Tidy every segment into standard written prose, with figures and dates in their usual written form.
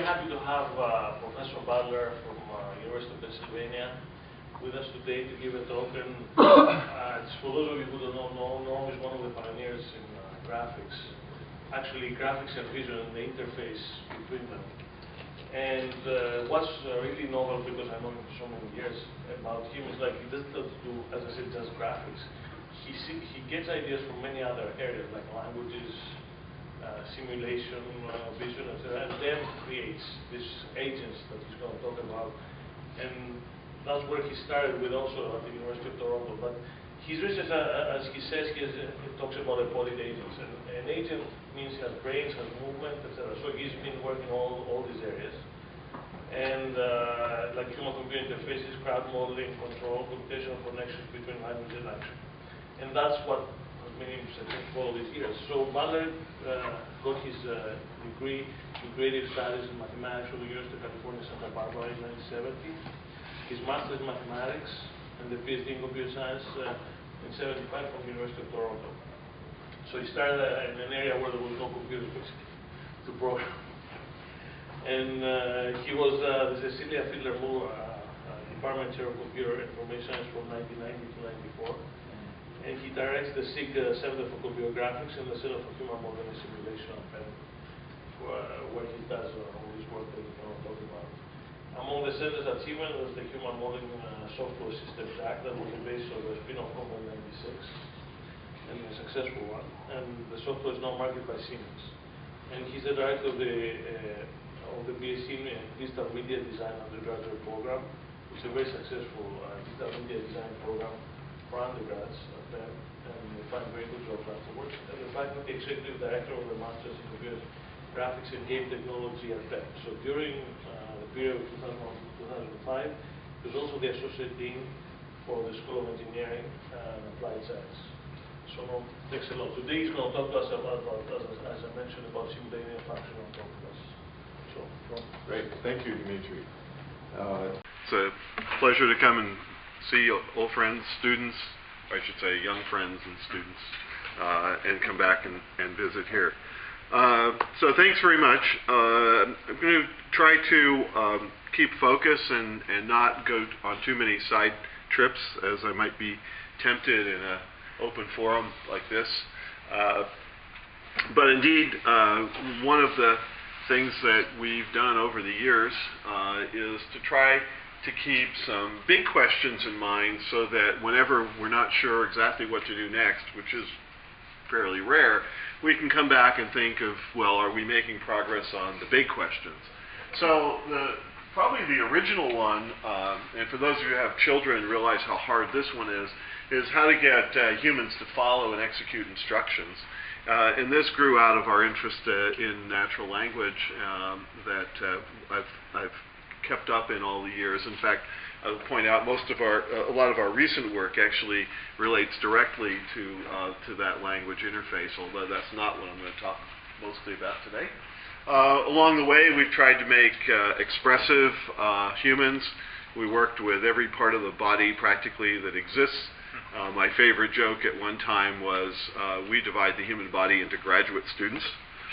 happy to have Professor Butler from University of Pennsylvania with us today to give a talk. And for those of you who don't know, Noam is one of the pioneers in graphics. Actually, graphics and vision and the interface between them. And what's really novel, because I know him for so many years, about him is like he doesn't do, as I said, just graphics. He gets ideas from many other areas like languages, simulation, vision, etc., and then creates these agents that he's going to talk about. And that's where he started with, also at the University of Toronto. But his research, as he says, he talks about embodied agents. And an agent means he has brains, has movement, etc. So he's been working all these areas. And like human-computer interfaces, crowd modeling, control, computational connections between language and action. And that's what has made him successful all these years. So Butler got his degree in creative studies in mathematics from the University of California, Santa Barbara in 1970. His master's in mathematics and the PhD in computer science in 75 from the University of Toronto. So he started in an area where there was no computers basically to program. And he was the Cecilia Fiedler-Moore Department Chair of Computer Information Science from 1990 to 94. And he directs the SIG Center for Computer Graphics and the Center for Human Modeling and Simulation at Penn, where he does all this work that we're going to talk about. Among the center's achievements was the Human Modeling Software Systems Act that was the basis of the spin-off company in 96, and a successful one. And the software is now marketed by Siemens. And he's the director of the BSc in Digital Media Design undergraduate program, which is a very successful digital media design program for undergrads at Penn, and they find very good jobs afterwards. And the faculty executive director of the Masters in Computer Graphics and Game Technology at Penn. So during the period of 2005, he was also the associate dean for the School of Engineering and Applied Science. So thanks a lot. Today he's going to talk to us about as I mentioned, about simultaneous functional calculus. So, great. Thank you, Dimitri. It's a pleasure to come and see old friends, students, or I should say young friends and students, and come back and visit here. So thanks very much. I'm going to try to keep focus and not go on too many side trips, as I might be tempted in an open forum like this. But indeed, one of the things that we've done over the years is to try to keep some big questions in mind, so that whenever we're not sure exactly what to do next, which is fairly rare, we can come back and think of, well, are we making progress on the big questions? So probably the original one, and for those of you who have children realize how hard this one is how to get humans to follow and execute instructions. And this grew out of our interest in natural language that I've kept up in all the years. In fact, I'll point out a lot of our recent work actually relates directly to that language interface, although that's not what I'm going to talk mostly about today. Along the way, we've tried to make expressive humans. We worked with every part of the body practically that exists. My favorite joke at one time was we divide the human body into graduate students.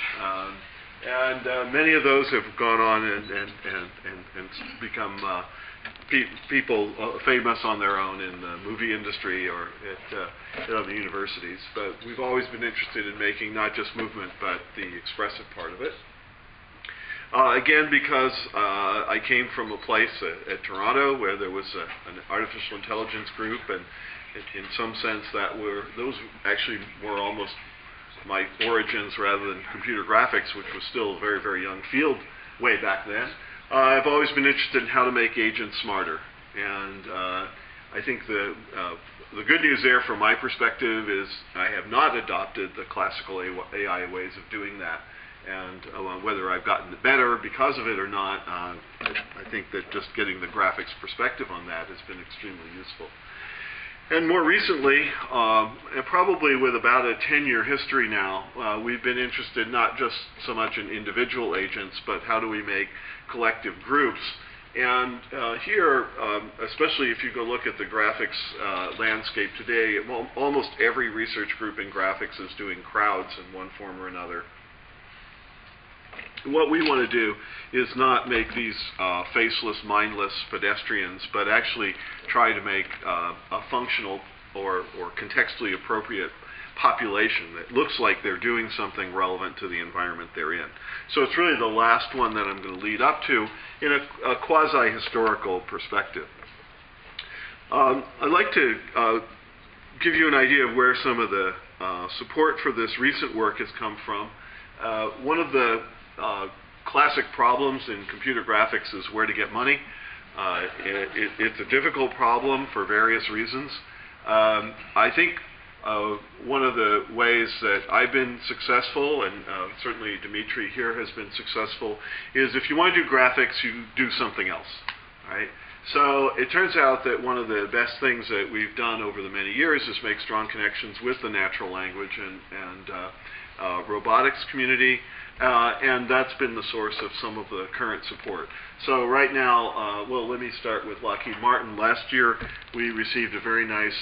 And many of those have gone on and become people famous on their own in the movie industry or at other universities. But we've always been interested in making not just movement, but the expressive part of it. Again, because I came from a place at Toronto where there was an artificial intelligence group, and in some sense those actually were almost my origins rather than computer graphics, which was still a very, very young field way back then. I've always been interested in how to make agents smarter. And I think the good news there from my perspective is I have not adopted the classical AI ways of doing that. And whether I've gotten better because of it or not, I think that just getting the graphics perspective on that has been extremely useful. And more recently, and probably with about a 10-year history now, we've been interested not just so much in individual agents, but how do we make collective groups. And here, especially if you go look at the graphics landscape today, almost every research group in graphics is doing crowds in one form or another. what we want to do is not make these faceless, mindless pedestrians, but actually try to make a functional or contextually appropriate population that looks like they're doing something relevant to the environment they're in. So it's really the last one that I'm going to lead up to in a quasi-historical perspective. I'd like to give you an idea of where some of the support for this recent work has come from. One of the classic problems in computer graphics is where to get money. It's a difficult problem for various reasons. I think one of the ways that I've been successful, and certainly Dimitri here has been successful, is if you want to do graphics, you do something else, right? So it turns out that one of the best things that we've done over the many years is make strong connections with the natural language and robotics community, and that's been the source of some of the current support. So right now, well, let me start with Lockheed Martin. Last year, we received a very nice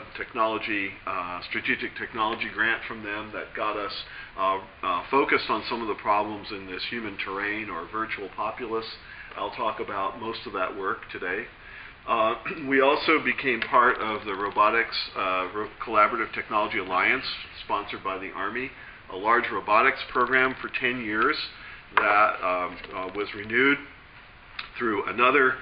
strategic technology grant from them that got us focused on some of the problems in this human terrain or virtual populace. I'll talk about most of that work today. We also became part of the Robotics Collaborative Technology Alliance, sponsored by the Army, a large robotics program for 10 years that was renewed through another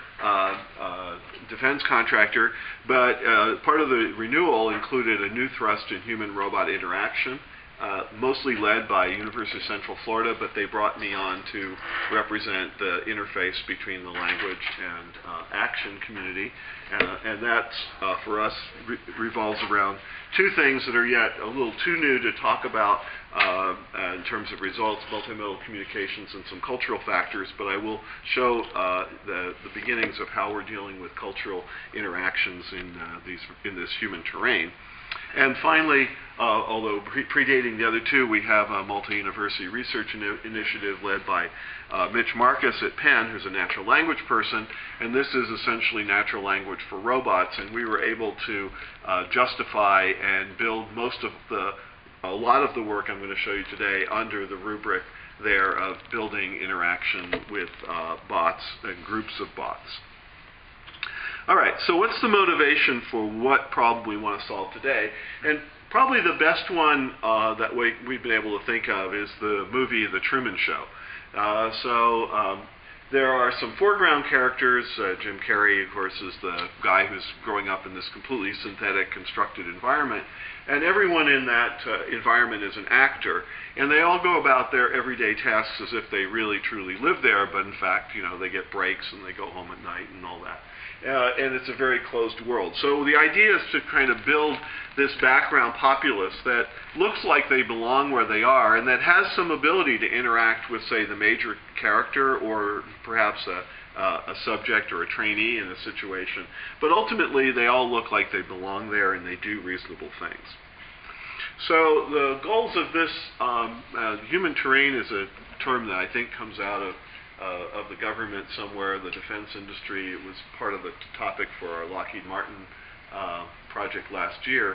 defense contractor, but part of the renewal included a new thrust in human-robot interaction, mostly led by University of Central Florida, but they brought me on to represent the interface between the language and action community. And that, for us, revolves around two things that are yet a little too new to talk about in terms of results, multimodal communications, and some cultural factors, but I will show the beginnings of how we're dealing with cultural interactions in this human terrain. And finally, although predating the other two, we have a multi-university research initiative led by Mitch Marcus at Penn, who's a natural language person, and this is essentially natural language for robots, and we were able to justify and build a lot of the work I'm going to show you today under the rubric there of building interaction with bots and groups of bots. All right, so what's the motivation for what problem we want to solve today? And probably the best one that we've been able to think of is the movie The Truman Show. There are some foreground characters. Jim Carrey, of course, is the guy who's growing up in this completely synthetic, constructed environment. And everyone in that environment is an actor. And they all go about their everyday tasks as if they really, truly live there. But in fact, you know, they get breaks and they go home at night and all that. And it's a very closed world. So the idea is to kind of build this background populace that looks like they belong where they are and that has some ability to interact with, say, the major character or perhaps a subject or a trainee in a situation. But ultimately, they all look like they belong there and they do reasonable things. So the goals of this human terrain is a term that I think comes out of the government somewhere, the defense industry. It was part of the topic for our Lockheed Martin project last year.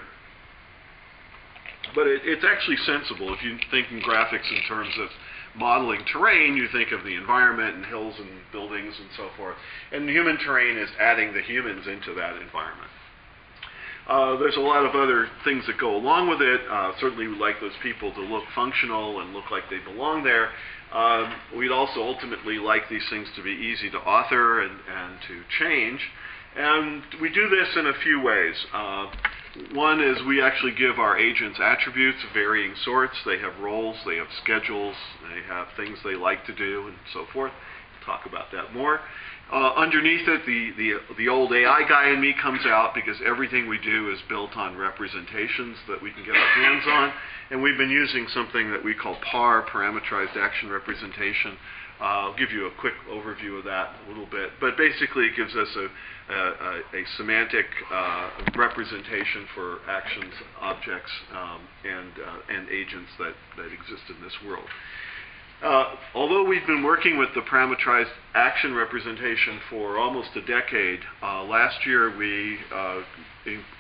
But it's actually sensible. If you think in graphics in terms of modeling terrain, you think of the environment and hills and buildings and so forth. And the human terrain is adding the humans into that environment. There's a lot of other things that go along with it. Certainly we'd like those people to look functional and look like they belong there. We'd also ultimately like these things to be easy to author and to change. And we do this in a few ways. One is we actually give our agents attributes of varying sorts. They have roles, they have schedules, they have things they like to do, and so forth. We'll talk about that more. Underneath it, the old AI guy in me comes out because everything we do is built on representations that we can get our hands on. And we've been using something that we call PAR, Parameterized Action Representation. I'll give you a quick overview of that a little bit. But basically, it gives us a semantic representation for actions, objects, and agents that exist in this world. Although we've been working with the parameterized action representation for almost a decade, last year we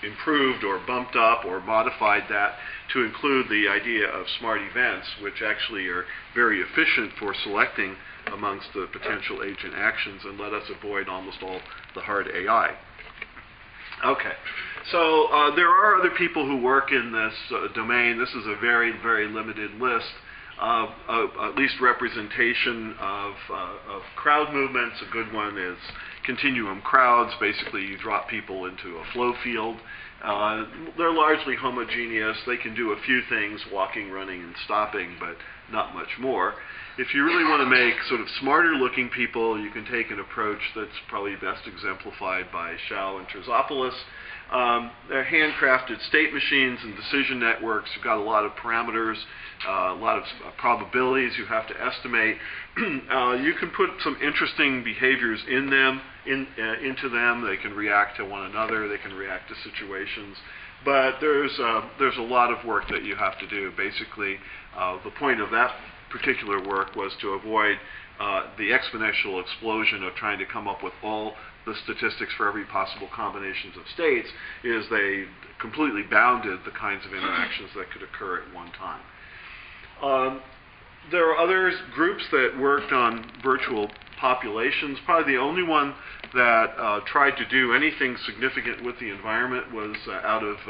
improved or bumped up or modified that to include the idea of smart events, which actually are very efficient for selecting amongst the potential agent actions and let us avoid almost all the hard AI. Okay, so there are other people who work in this domain. This is a very, very limited list of at least representation of crowd movements. A good one is continuum crowds. Basically, you drop people into a flow field. They're largely homogeneous. They can do a few things, walking, running, and stopping, but not much more. If you really want to make sort of smarter looking people, you can take an approach that's probably best exemplified by Shao and Terzopoulos. They're handcrafted state machines and decision networks. You've got a lot of parameters, a lot of probabilities you have to estimate. You can put some interesting behaviors in them, into them. They can react to one another. They can react to situations. But there's a lot of work that you have to do. Basically, the point of that particular work was to avoid the exponential explosion of trying to come up with all the statistics for every possible combinations of states. Is they completely bounded the kinds of interactions that could occur at one time. There are other groups that worked on virtual populations. Probably the only one that tried to do anything significant with the environment was out of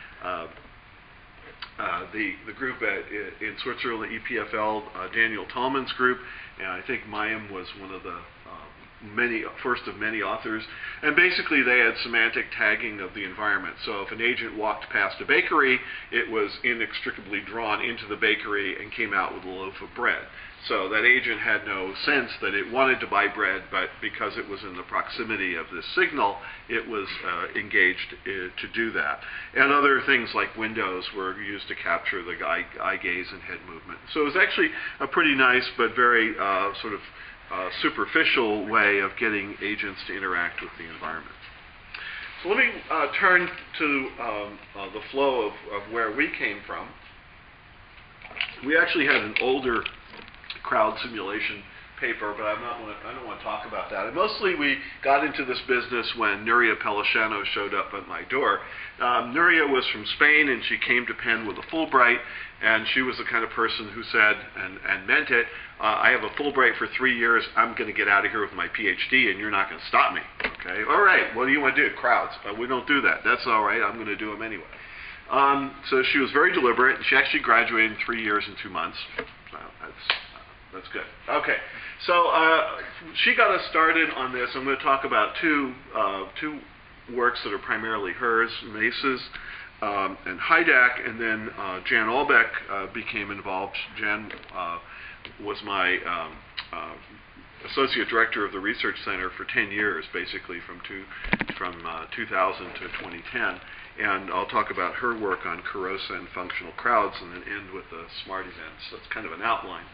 the group in Switzerland, the EPFL, Daniel Tallman's group, and I think Mayim was one of the first of many authors. And basically they had semantic tagging of the environment. So if an agent walked past a bakery, it was inextricably drawn into the bakery and came out with a loaf of bread. So that agent had no sense that it wanted to buy bread, but because it was in the proximity of this signal, it was engaged to do that. And other things like windows were used to capture the eye gaze and head movement. So it was actually a pretty nice but very sort of superficial way of getting agents to interact with the environment. So let me turn to the flow of where we came from. We actually had an older crowd simulation paper, but I don't want to talk about that. And mostly we got into this business when Nuria Peliciano showed up at my door. Nuria was from Spain, and she came to Penn with a Fulbright, and she was the kind of person who said, and meant it, I have a Fulbright for 3 years, I'm going to get out of here with my PhD, and you're not going to stop me. Okay, all right, what do you want to do? Crowds. We don't do that. That's all right, I'm going to do them anyway. So she was very deliberate, and she actually graduated in 3 years and 2 months. So that's good. Okay, so she got us started on this. I'm going to talk about two works that are primarily hers, Mace's and Hydak, and then Jan Albeck became involved. Jan was my associate director of the research center for 10 years, basically from 2000 to 2010. And I'll talk about her work on Karosa and functional crowds, and then end with the smart events. That's kind of an outline.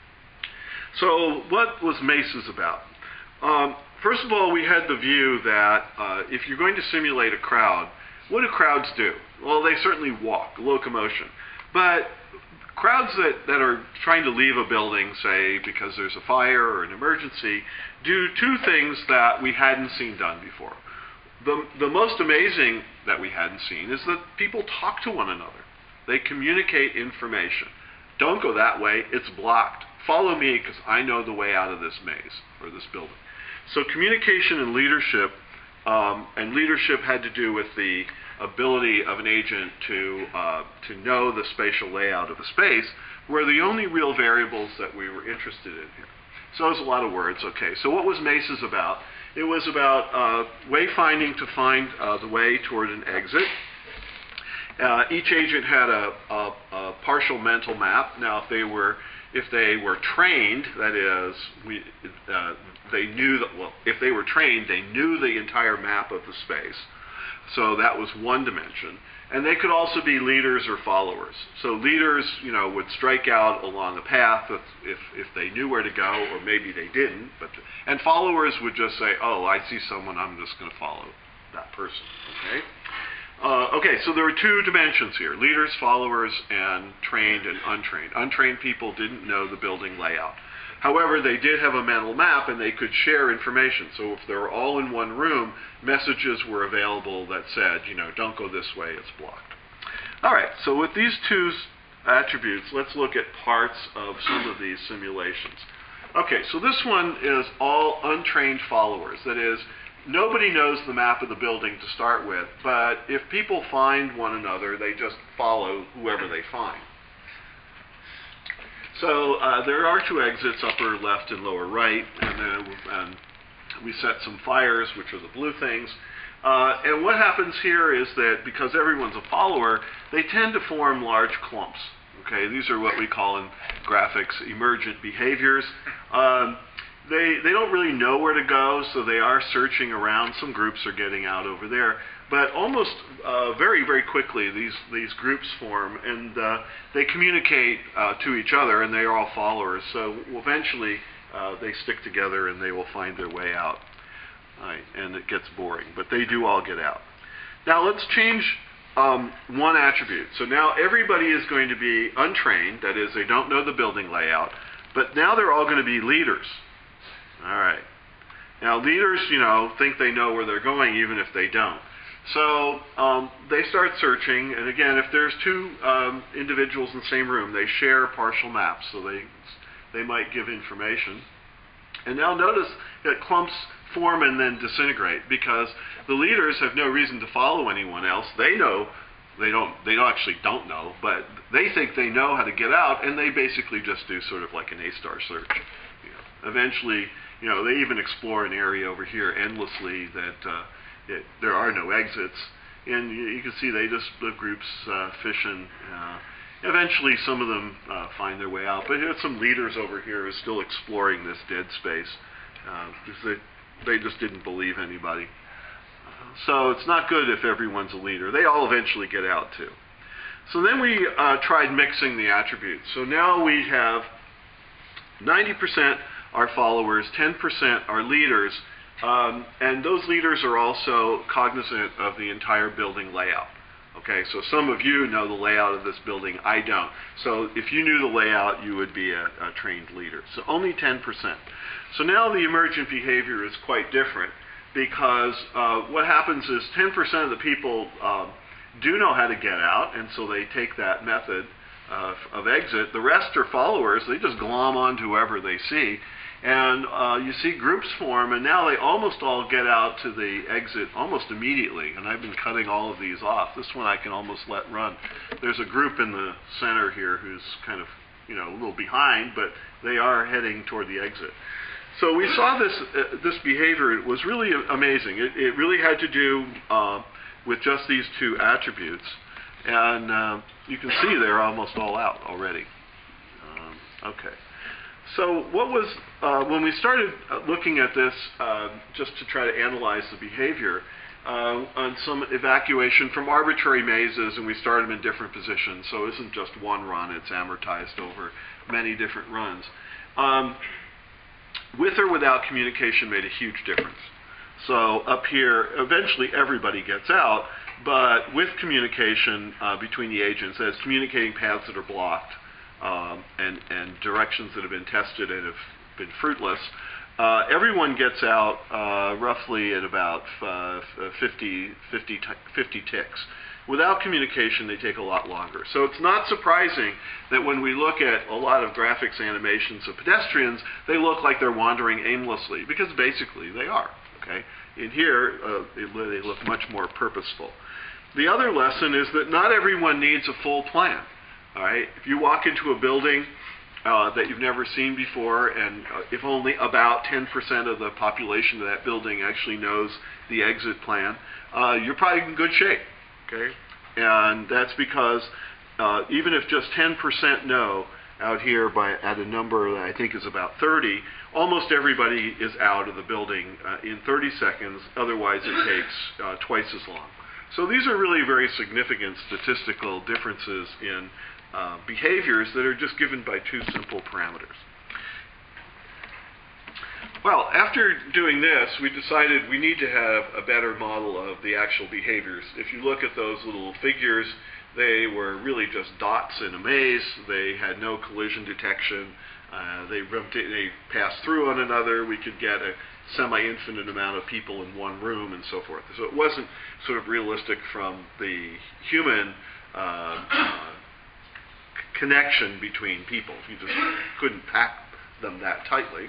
So what was Mace's about? First of all, we had the view that if you're going to simulate a crowd, what do crowds do? Well, they certainly walk, locomotion. But crowds that are trying to leave a building, say, because there's a fire or an emergency, do two things that we hadn't seen done before. The most amazing that we hadn't seen is that people talk to one another. They communicate information. Don't go that way, it's blocked. Follow me because I know the way out of this maze or this building. So communication and leadership had to do with the ability of an agent to know the spatial layout of a space, were the only real variables that we were interested in here. So there's a lot of words. Okay, so what was Mace's about? It was about wayfinding to find the way toward an exit. Each agent had a partial mental map. Now, if they were trained, that is, they knew that. Well, if they were trained, they knew the entire map of the space. So that was one dimension. And they could also be leaders or followers. So leaders, would strike out along a path if they knew where to go, or maybe they didn't. And followers would just say, "Oh, I see someone. I'm just going to follow that person." Okay. Okay, so there were two dimensions here: leaders, followers, and trained and untrained. Untrained people didn't know the building layout. However, they did have a mental map and they could share information. So if they were all in one room, messages were available that said, don't go this way, it's blocked. All right, so with these two attributes, let's look at parts of some of these simulations. Okay, so this one is all untrained followers. That is, nobody knows the map of the building to start with, but if people find one another, they just follow whoever they find. So there are two exits, upper left and lower right, and we set some fires, which are the blue things. And what happens here is that because everyone's a follower, they tend to form large clumps. Okay, these are what we call in graphics emergent behaviors. They don't really know where to go, so they are searching around. Some groups are getting out over there. But almost very, very quickly, these groups form, and they communicate to each other, and they are all followers. So eventually, they stick together, and they will find their way out. Right, and it gets boring, but they do all get out. Now let's change one attribute. So now everybody is going to be untrained, that is, they don't know the building layout, but now they're all going to be leaders. All right. Now leaders, think they know where they're going even if they don't. So they start searching, and again, if there's two individuals in the same room, they share partial maps, so they might give information. And now notice that clumps form and then disintegrate because the leaders have no reason to follow anyone else. They know they actually don't know, but they think they know how to get out, and they basically just do sort of like an A-star search. Eventually, they even explore an area over here endlessly that there are no exits, and you can see the groups fishing. Eventually, some of them find their way out, but here's some leaders over here who are still exploring this dead space because they just didn't believe anybody. So it's not good if everyone's a leader. They all eventually get out too. So then we tried mixing the attributes. So now we have 90% are followers, 10% are leaders, and those leaders are also cognizant of the entire building layout. Okay, so some of you know the layout of this building. I don't. So if you knew the layout, you would be a trained leader. So only 10%. So now the emergent behavior is quite different because what happens is 10% of the people do know how to get out, and so they take that method of exit. The rest are followers. They just glom on to whoever they see. And you see groups form, and now they almost all get out to the exit almost immediately. And I've been cutting all of these off. This one I can almost let run. There's a group in the center here who's kind of, a little behind, but they are heading toward the exit. So we saw this behavior. It was really amazing. It really had to do with just these two attributes. And you can see they're almost all out already. Okay. So what was, when we started looking at this just to try to analyze the behavior, on some evacuation from arbitrary mazes, and we started them in different positions, so it isn't just one run, it's amortized over many different runs. With or without communication made a huge difference. So up here, eventually everybody gets out, but with communication between the agents, as communicating paths that are blocked, and directions that have been tested and have been fruitless, everyone gets out roughly at about 50 ticks. Without communication, they take a lot longer. So it's not surprising that when we look at a lot of graphics animations of pedestrians, they look like they're wandering aimlessly, because basically they are. Okay? In here, they look much more purposeful. The other lesson is that not everyone needs a full plan. All right? If you walk into a building that you've never seen before, and if only about 10% of the population of that building actually knows the exit plan, you're probably in good shape. Okay? And that's because even if just 10% know out here at a number that I think is about 30, almost everybody is out of the building in 30 seconds. Otherwise, it takes twice as long. So these are really very significant statistical differences in behaviors that are just given by two simple parameters. Well, after doing this, we decided we need to have a better model of the actual behaviors. If you look at those little figures, they were really just dots in a maze. They had no collision detection. They pass through one another. We could get a semi-infinite amount of people in one room and so forth. So it wasn't sort of realistic from the human connection between people. You just couldn't pack them that tightly.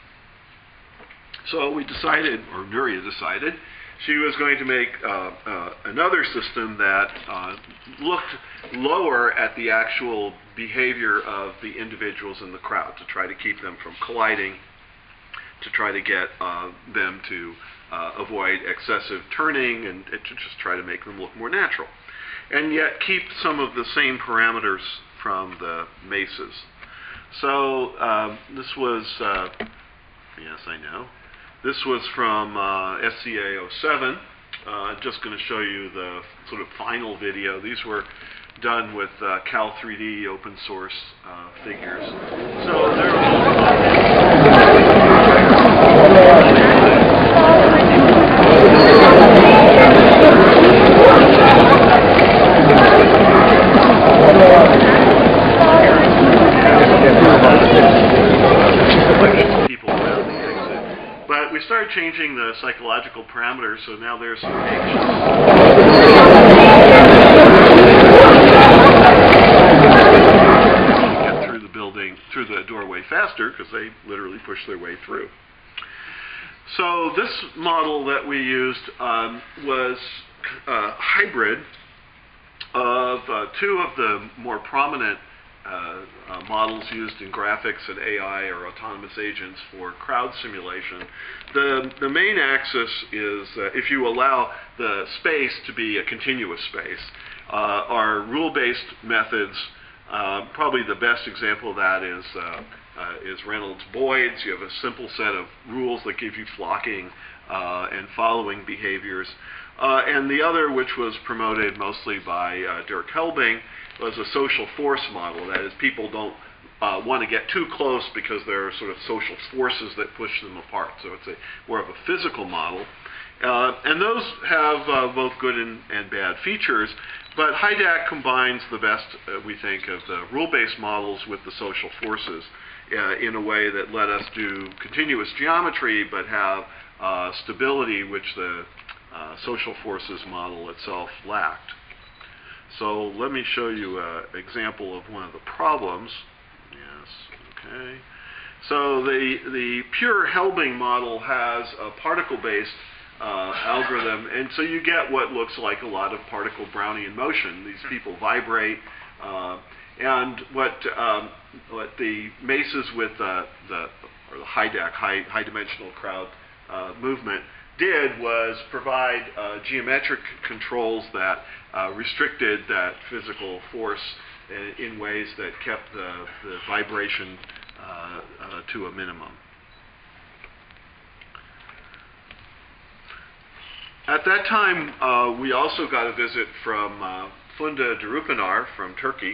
So we decided, or Nuria decided, she was going to make another system that looked lower at the actual behavior of the individuals in the crowd, to try to keep them from colliding, to try to get them to avoid excessive turning, and to just try to make them look more natural, and yet keep some of the same parameters from the mesas. So this was, yes, I know. This was from SCA 07. Just going to show you the sort of final video. These were done with Cal 3D open source figures. So people around the exit. But we started changing the psychological parameters, so now there's some get through the building, through the doorway faster, because they literally push their way through. So this model that we used was a hybrid of two of the more prominent models used in graphics and AI or autonomous agents for crowd simulation. The main axis is if you allow the space to be a continuous space. Our rule-based methods, probably the best example of that is Reynolds-Boyd's. You have a simple set of rules that give you flocking and following behaviors. And the other, which was promoted mostly by Dirk Helbing, was a social force model. That is, people don't want to get too close because there are sort of social forces that push them apart. So it's more of a physical model. And those have both good and bad features. But HYDAC combines the best, we think, of the rule-based models with the social forces in a way that let us do continuous geometry but have stability, which the social forces model itself lacked. So let me show you an example of one of the problems. Yes, okay. So the pure Helbing model has a particle-based algorithm, and so you get what looks like a lot of particle Brownian motion. These people vibrate, and what the mesas with the HYDAC, high dimensional crowd movement, did was provide geometric controls that restricted that physical force in ways that kept the vibration to a minimum. At that time, we also got a visit from Funda Durupinar from Turkey.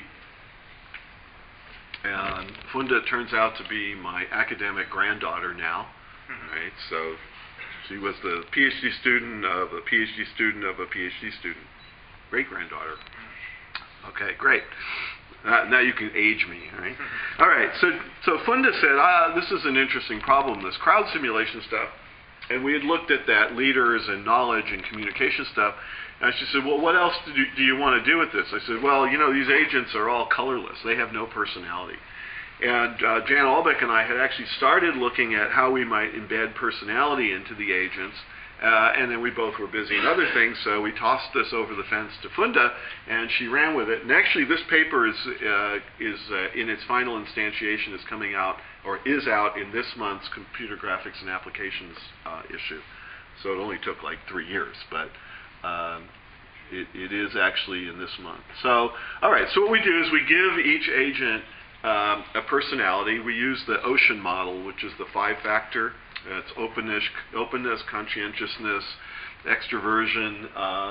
And Funda turns out to be my academic granddaughter now. Right? So she was the PhD student of a PhD student of a PhD student. Great-granddaughter. Okay, great. Now you can age me, right? All right, so Funda said, this is an interesting problem, this crowd simulation stuff. And we had looked at that, leaders and knowledge and communication stuff. And she said, well, what else do you want to do with this? I said, well, you know, these agents are all colorless. They have no personality. And Jan Albeck and I had actually started looking at how we might embed personality into the agents. And then we both were busy in other things, so we tossed this over the fence to Funda, and she ran with it. And actually, this paper is in its final instantiation, is coming out, or is out in this month's Computer Graphics and Applications issue. So it only took like 3 years, but it is actually in this month. So, all right, so what we do is we give each agent a personality. We use the Ocean model, which is the 5-factor. It's openness, conscientiousness, extroversion,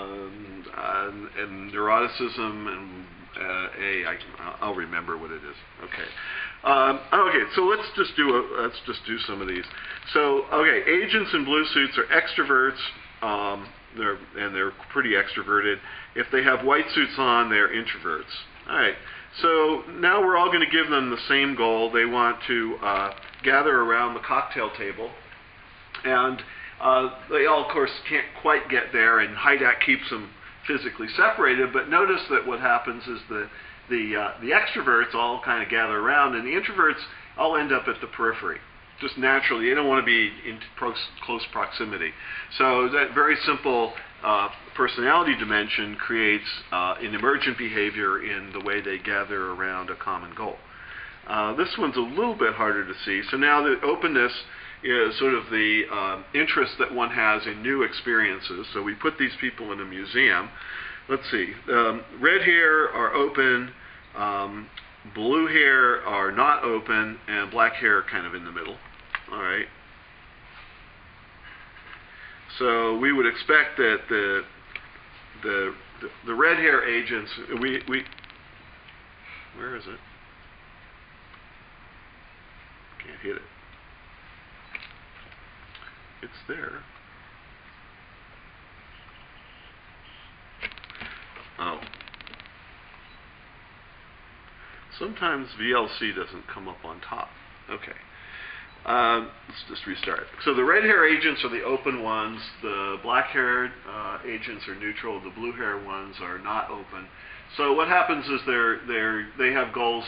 and neuroticism, and I'll remember what it is. Okay. Okay. So let's just do some of these. So okay, agents in blue suits are extroverts. They're pretty extroverted. If they have white suits on, they're introverts. All right. So now we're all going to give them the same goal. They want to gather around the cocktail table. And they all, of course, can't quite get there, and HIDAC keeps them physically separated. But notice that what happens is the extroverts all kind of gather around, and the introverts all end up at the periphery. Just naturally, they don't want to be in close proximity. So that very simple personality dimension creates an emergent behavior in the way they gather around a common goal. This one's a little bit harder to see. So now the openness is sort of the interest that one has in new experiences. So we put these people in a museum. Let's see. Red hair are open. Blue hair are not open, and black hair kind of in the middle. All right. So we would expect that the red hair agents, where is it? Can't hit it. It's there. Oh. Sometimes VLC doesn't come up on top. Okay. Let's just restart. So the red hair agents are the open ones. The black haired agents are neutral. The blue hair ones are not open. So what happens is they have goals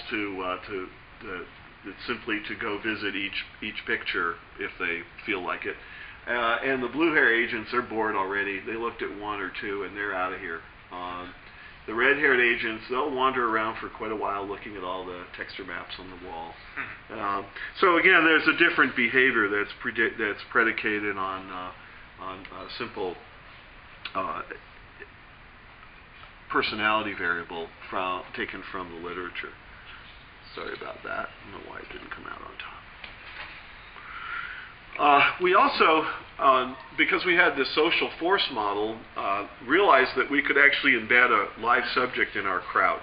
simply to go visit each picture if they feel like it. And the blue hair agents are bored already. They looked at one or two and they're out of here. The red-haired agents, they'll wander around for quite a while looking at all the texture maps on the wall. So again, there's a different behavior that's predicated on simple personality variable taken from the literature. Sorry about that. I don't know why it didn't come out on top. We also, because we had this social force model, realized that we could actually embed a live subject in our crowd.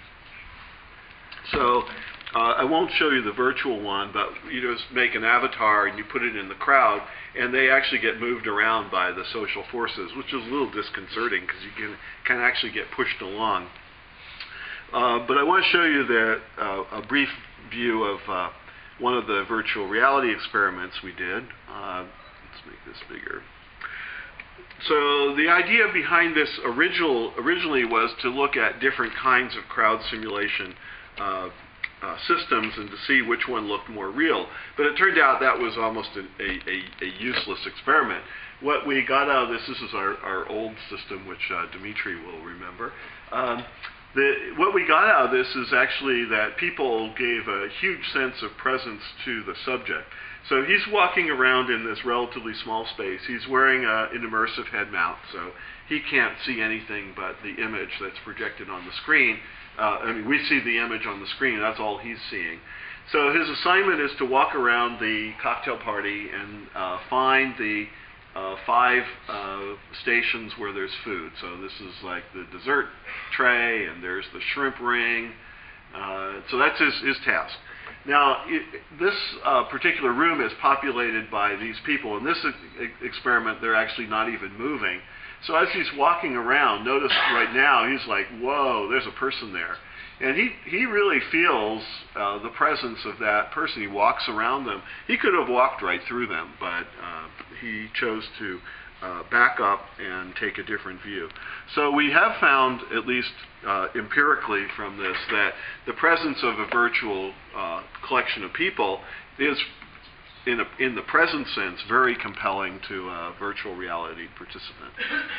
So I won't show you the virtual one, but you just make an avatar and you put it in the crowd, and they actually get moved around by the social forces, which is a little disconcerting because you can actually get pushed along. But I want to show you a brief view of one of the virtual reality experiments we did. Let's make this bigger. So the idea behind this originally was to look at different kinds of crowd simulation systems and to see which one looked more real. But it turned out that was almost a useless experiment. What we got out of this is our old system, which Dimitri will remember. What we got out of this is actually that people gave a huge sense of presence to the subject. So he's walking around in this relatively small space. He's wearing an immersive head mount, so he can't see anything but the image that's projected on the screen. I mean, we see the image on the screen, that's all he's seeing. So his assignment is to walk around the cocktail party and find the 5 stations where there's food. So this is like the dessert tray, and there's the shrimp ring. So that's his task. Now, this particular room is populated by these people. In this experiment, they're actually not even moving. So as he's walking around, notice right now, he's like, whoa, there's a person there. And he really feels the presence of that person. He walks around them. He could have walked right through them, but he chose to back up and take a different view. So we have found, at least empirically from this, that the presence of a virtual collection of people is, in the present sense, very compelling to a virtual reality participant.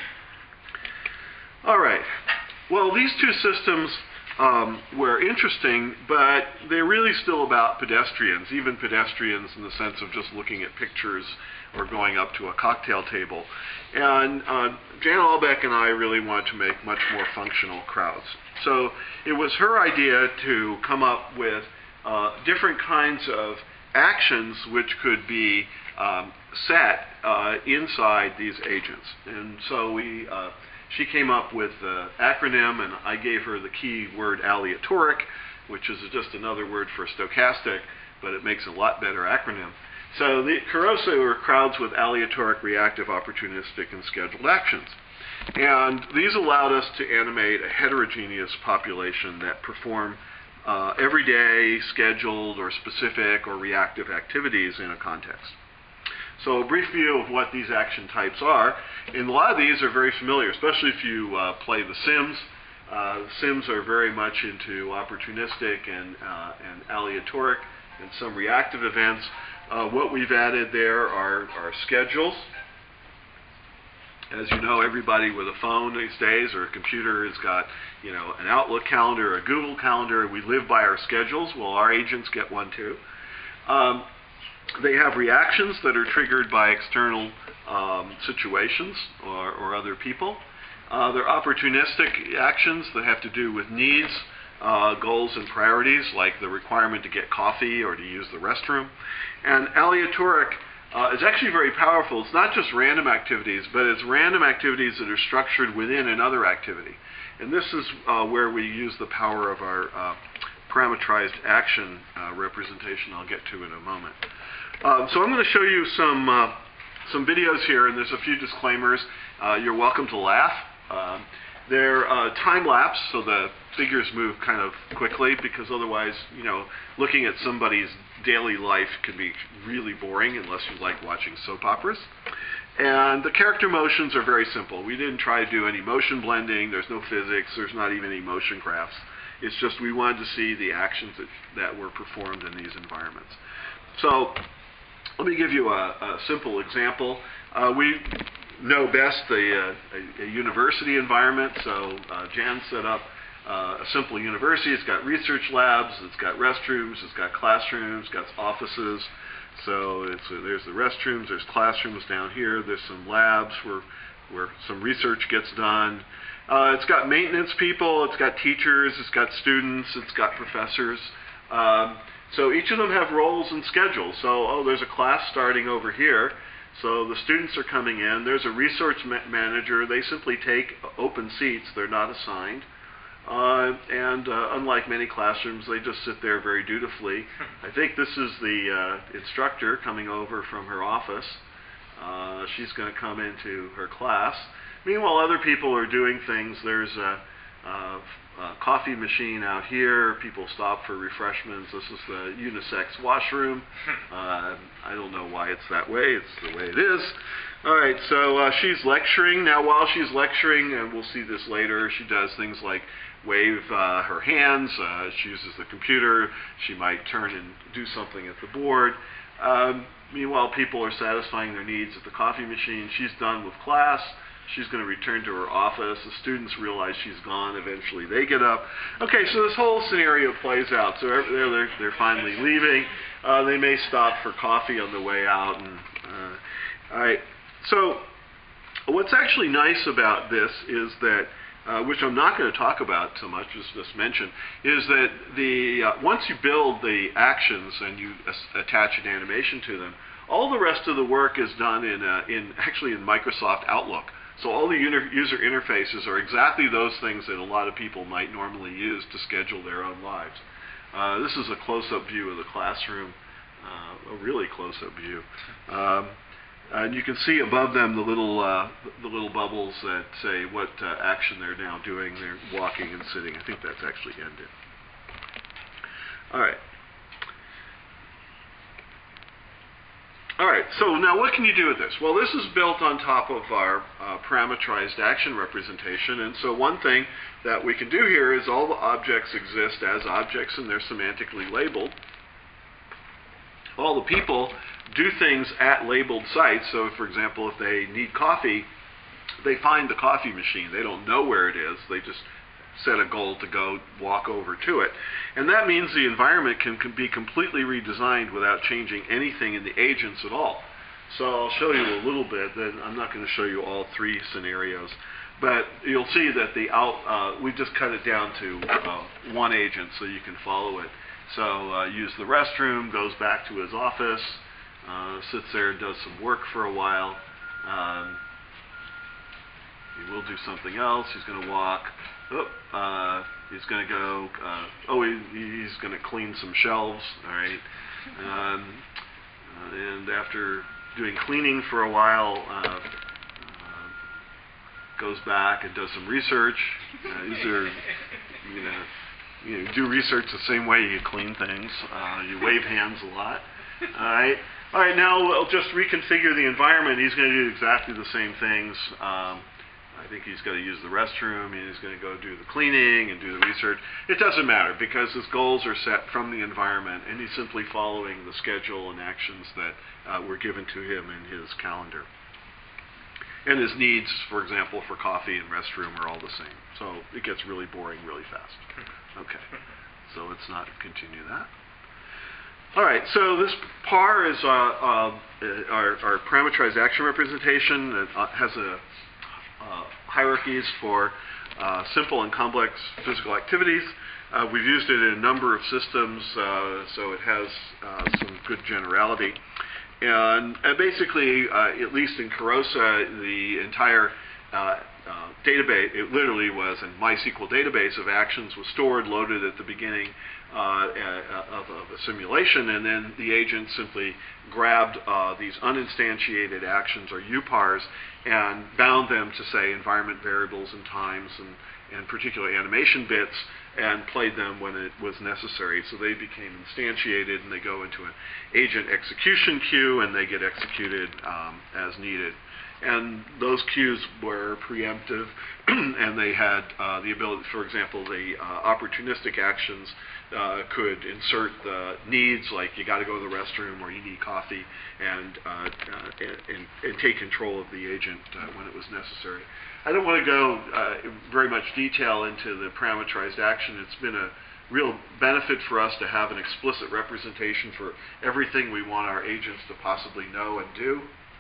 All right. Well, these two systems were interesting, but they're really still about pedestrians, even pedestrians in the sense of just looking at pictures or going up to a cocktail table. And Jan Albeck and I really wanted to make much more functional crowds. So it was her idea to come up with different kinds of actions which could be set inside these agents. And so she came up with the acronym, and I gave her the key word aleatoric, which is just another word for stochastic, but it makes a lot better acronym. So the Caroso are crowds with aleatoric, reactive, opportunistic, and scheduled actions. And these allowed us to animate a heterogeneous population that perform everyday, scheduled, or specific, or reactive activities in a context. So a brief view of what these action types are, and a lot of these are very familiar, especially if you play The Sims. Sims are very much into opportunistic and aleatoric and some reactive events. What we've added there are schedules. As you know, everybody with a phone these days or a computer has got, an Outlook calendar or a Google calendar. We live by our schedules. Well, our agents get one too. They have reactions that are triggered by external situations or other people. They're opportunistic actions that have to do with needs, goals, and priorities, like the requirement to get coffee or to use the restroom. And aleatoric is actually very powerful. It's not just random activities, but it's random activities that are structured within another activity. And this is where we use the power of our parametrized action representation I'll get to in a moment. So I'm going to show you some videos here, and there's a few disclaimers. You're welcome to laugh. They're time-lapse, so the figures move kind of quickly, because otherwise, looking at somebody's daily life can be really boring unless you like watching soap operas. And the character motions are very simple. We didn't try to do any motion blending. There's no physics. There's not even any motion graphs. It's just we wanted to see the actions that were performed in these environments. So let me give you a simple example. We know best a university environment, so Jan set up a simple university. It's got research labs, it's got restrooms, it's got classrooms, it's got offices. So there's the restrooms, there's classrooms down here, there's some labs where some research gets done. It's got maintenance people, it's got teachers, it's got students, it's got professors. So each of them have roles and schedules. So, there's a class starting over here. So the students are coming in. There's a research manager. They simply take open seats. They're not assigned. And unlike many classrooms, they just sit there very dutifully. I think this is the instructor coming over from her office. She's going to come into her class. Meanwhile, other people are doing things. There's a coffee machine out here. People stop for refreshments. This is the unisex washroom. I don't know why it's that way. It's the way it is. All right, so she's lecturing. Now, while she's lecturing, and we'll see this later, she does things like wave her hands. She uses the computer. She might turn and do something at the board. Meanwhile, people are satisfying their needs at the coffee machine. She's done with class. She's going to return to her office. The students realize she's gone. Eventually, they get up. Okay, so this whole scenario plays out. So they're finally leaving. They may stop for coffee on the way out. And all right. So what's actually nice about this is that, which I'm not going to talk about so much, just mention, is that once you build the actions and you attach an animation to them, all the rest of the work is done actually in Microsoft Outlook. So all the user interfaces are exactly those things that a lot of people might normally use to schedule their own lives. This is a close-up view of the classroom, a really close-up view. And you can see above them the little bubbles that say what action they're now doing. They're walking and sitting. I think that's actually ended. All right. All right, so now what can you do with this? Well, this is built on top of our parametrized action representation, and so one thing that we can do here is all the objects exist as objects and they're semantically labeled. All the people do things at labeled sites, so for example, if they need coffee, they find the coffee machine. They don't know where it is, they just set a goal to go walk over to it. And that means the environment can be completely redesigned without changing anything in the agents at all. So I'll show you a little bit. Then I'm not going to show you all three scenarios. But you'll see that we just cut it down to one agent so you can follow it. So use the restroom, goes back to his office, sits there and does some work for a while. He will do something else. He's going to walk. He's going to go, he's going to clean some shelves, all right. And after doing cleaning for a while, goes back and does some research. These are, You do research the same way you clean things. You wave hands a lot. All right. All right. Now we'll just reconfigure the environment. He's going to do exactly the same things. I think he's going to use the restroom, and he's going to go do the cleaning and do the research. It doesn't matter because his goals are set from the environment, and he's simply following the schedule and actions that were given to him in his calendar. And his needs, for example, for coffee and restroom are all the same. So it gets really boring really fast. Okay, so let's not continue that. All right, so this PAR is our parameterized action representation. It has hierarchies for simple and complex physical activities. We've used it in a number of systems, so it has some good generality. And basically, at least in Carosa, the entire database, it literally was a MySQL database of actions, was stored, loaded at the beginning of a simulation, and then the agent simply grabbed these uninstantiated actions, or UPARs, and bound them to, say, environment variables and times and particular animation bits, and played them when it was necessary. So they became instantiated, and they go into an agent execution queue, and they get executed as needed. And those queues were preemptive, and they had the ability, for example, the opportunistic actions could insert the needs, like you got to go to the restroom or you need coffee, and take control of the agent when it was necessary. I don't want to go very much detail into the parameterized action. It's been a real benefit for us to have an explicit representation for everything we want our agents to possibly know and do.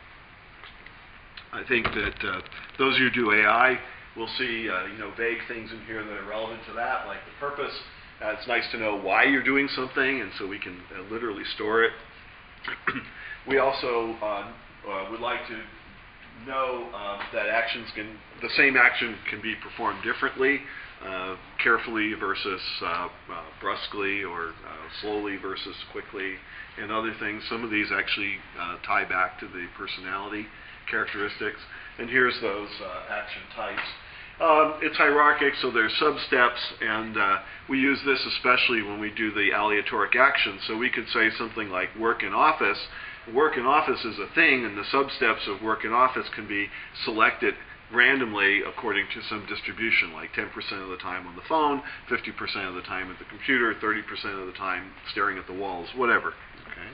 I think that those of you who do AI will see vague things in here that are relevant to that, like the purpose. It's nice to know why you're doing something, and so we can literally store it. We also would like to know that the same action can be performed differently, carefully versus brusquely, or slowly versus quickly, and other things. Some of these actually tie back to the personality characteristics. And here's those action types. It's hierarchic, so there's sub-steps, and we use this especially when we do the aleatoric action. So we could say something like work in office. Work in office is a thing, and the sub-steps of work in office can be selected randomly according to some distribution, like 10% of the time on the phone, 50% of the time at the computer, 30% of the time staring at the walls, whatever. Okay.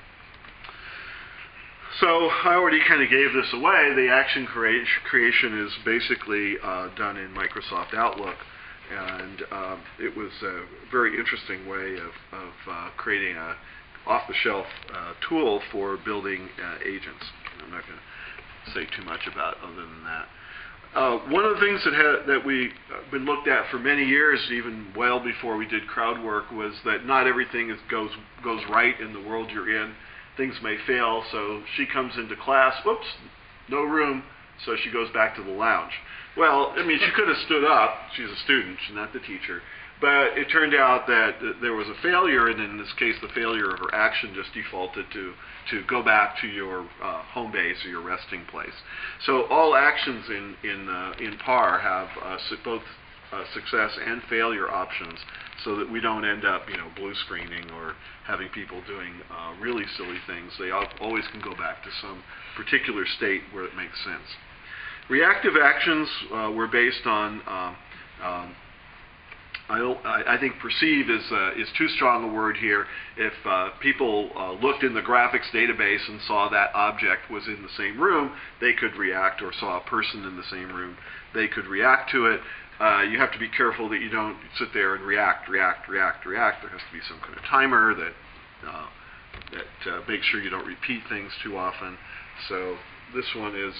So I already kind of gave this away. The action creation is basically done in Microsoft Outlook, and it was a very interesting way of creating a off-the-shelf tool for building agents. I'm not going to say too much about it other than that. One of the things that we've been looked at for many years, even well before we did crowd work, was that not everything goes right in the world you're in. Things may fail, so she comes into class, whoops, no room, so she goes back to the lounge. Well, I mean, she could have stood up. She's a student, she's not the teacher. But it turned out that there was a failure, and in this case, the failure of her action just defaulted to go back to your home base or your resting place. So all actions in PAR have both success and failure options, so that we don't end up, blue screening or having people doing really silly things. They always can go back to some particular state where it makes sense. Reactive actions were based on, I think perceive is too strong a word here. If people looked in the graphics database and saw that object was in the same room, they could react, or saw a person in the same room, they could react to it. You have to be careful that you don't sit there and react. There has to be some kind of timer that makes sure you don't repeat things too often. So this one is